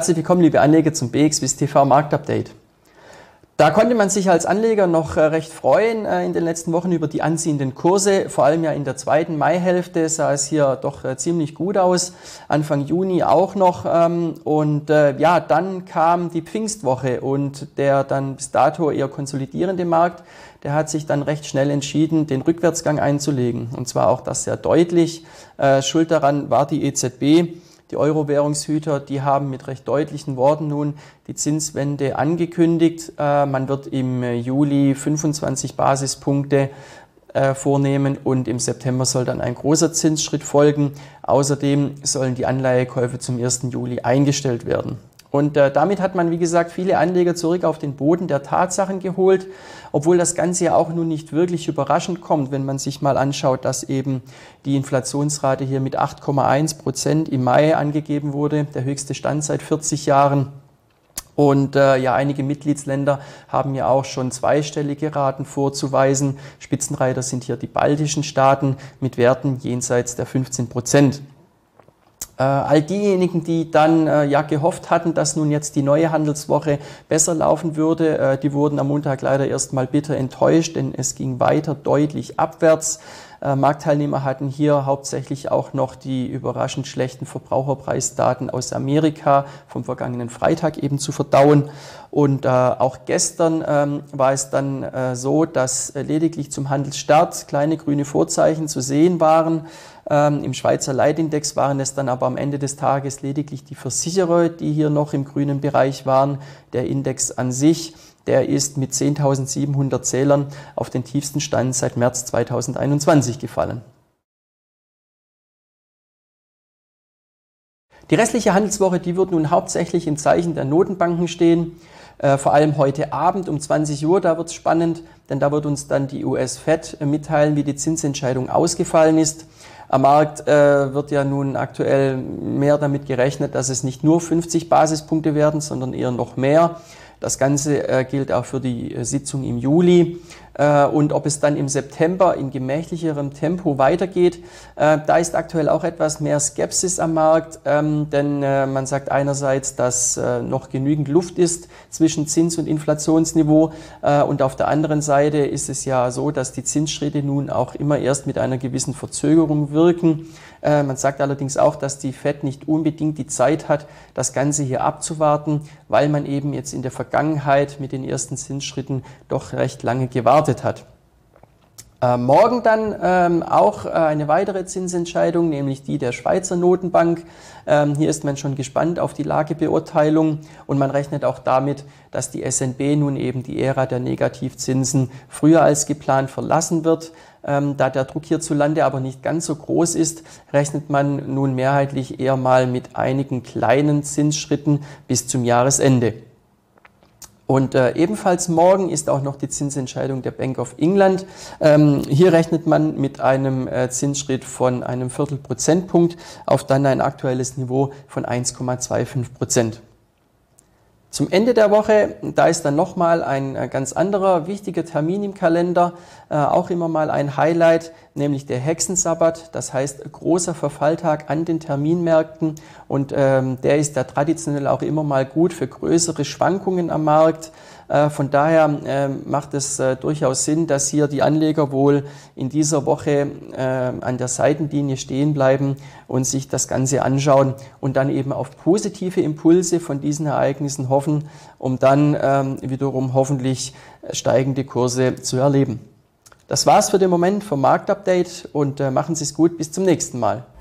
Herzlich willkommen, liebe Anleger, zum BXWIS TV Marktupdate. Da konnte man sich als Anleger noch recht freuen in den letzten Wochen über die anziehenden Kurse. Vor allem ja in der zweiten Maihälfte sah es hier doch ziemlich gut aus. Anfang Juni auch noch. Ja, dann kam die Pfingstwoche und der dann bis dato eher konsolidierende Markt, der hat sich dann recht schnell entschieden, den Rückwärtsgang einzulegen. Und zwar auch das sehr deutlich. Schuld daran war die EZB. Die Euro-Währungshüter, die haben mit recht deutlichen Worten nun die Zinswende angekündigt. Man wird im Juli 25 Basispunkte vornehmen und im September soll dann ein großer Zinsschritt folgen. Außerdem sollen die Anleihekäufe zum 1. Juli eingestellt werden. Und damit hat man, wie gesagt, viele Anleger zurück auf den Boden der Tatsachen geholt, obwohl das Ganze ja auch nun nicht wirklich überraschend kommt, wenn man sich mal anschaut, dass eben die Inflationsrate hier mit 8,1% im Mai angegeben wurde, der höchste Stand seit 40 Jahren. Und ja, einige Mitgliedsländer haben ja auch schon zweistellige Raten vorzuweisen. Spitzenreiter sind hier die baltischen Staaten mit Werten jenseits der 15%. All diejenigen, die dann ja gehofft hatten, dass nun jetzt die neue Handelswoche besser laufen würde, die wurden am Montag leider erstmal bitter enttäuscht, denn es ging weiter deutlich abwärts. Marktteilnehmer hatten hier hauptsächlich auch noch die überraschend schlechten Verbraucherpreisdaten aus Amerika vom vergangenen Freitag eben zu verdauen. Und auch gestern war es dann so, dass lediglich zum Handelsstart kleine grüne Vorzeichen zu sehen waren. Im Schweizer Leitindex waren es dann aber am Ende des Tages lediglich die Versicherer, die hier noch im grünen Bereich waren. Der Index an sich, der ist mit 10.700 Zählern auf den tiefsten Stand seit März 2021 gefallen. Die restliche Handelswoche, die wird nun hauptsächlich im Zeichen der Notenbanken stehen. Vor allem heute Abend um 20 Uhr, da wird es spannend, denn da wird uns dann die US-Fed mitteilen, wie die Zinsentscheidung ausgefallen ist. Am Markt wird ja nun aktuell mehr damit gerechnet, dass es nicht nur 50 Basispunkte werden, sondern eher noch mehr. Das Ganze gilt auch für die Sitzung im Juli. Und ob es dann im September in gemächlicherem Tempo weitergeht, da ist aktuell auch etwas mehr Skepsis am Markt, denn man sagt einerseits, dass noch genügend Luft ist zwischen Zins- und Inflationsniveau und auf der anderen Seite ist es ja so, dass die Zinsschritte nun auch immer erst mit einer gewissen Verzögerung wirken. Man sagt allerdings auch, dass die Fed nicht unbedingt die Zeit hat, das Ganze hier abzuwarten, weil man eben jetzt in der Vergangenheit mit den ersten Zinsschritten doch recht lange gewartet hat. Morgen dann auch eine weitere Zinsentscheidung, nämlich die der Schweizer Notenbank. Hier ist man schon gespannt auf die Lagebeurteilung und man rechnet auch damit, dass die SNB nun eben die Ära der Negativzinsen früher als geplant verlassen wird. Da der Druck hierzulande aber nicht ganz so groß ist, rechnet man nun mehrheitlich eher mal mit einigen kleinen Zinsschritten bis zum Jahresende. Und ebenfalls morgen ist auch noch die Zinsentscheidung der Bank of England. Hier rechnet man mit einem Zinsschritt von einem Viertelprozentpunkt auf dann ein aktuelles Niveau von 1,25%. Zum Ende der Woche, da ist dann nochmal ein ganz anderer wichtiger Termin im Kalender, auch immer mal ein Highlight, nämlich der Hexensabbat, das heißt großer Verfalltag an den Terminmärkten und der ist ja traditionell auch immer mal gut für größere Schwankungen am Markt. Von daher macht es durchaus Sinn, dass hier die Anleger wohl in dieser Woche an der Seitenlinie stehen bleiben und sich das Ganze anschauen und dann eben auf positive Impulse von diesen Ereignissen hoffen, um dann wiederum hoffentlich steigende Kurse zu erleben. Das war's für den Moment vom Marktupdate und machen Sie es gut, bis zum nächsten Mal.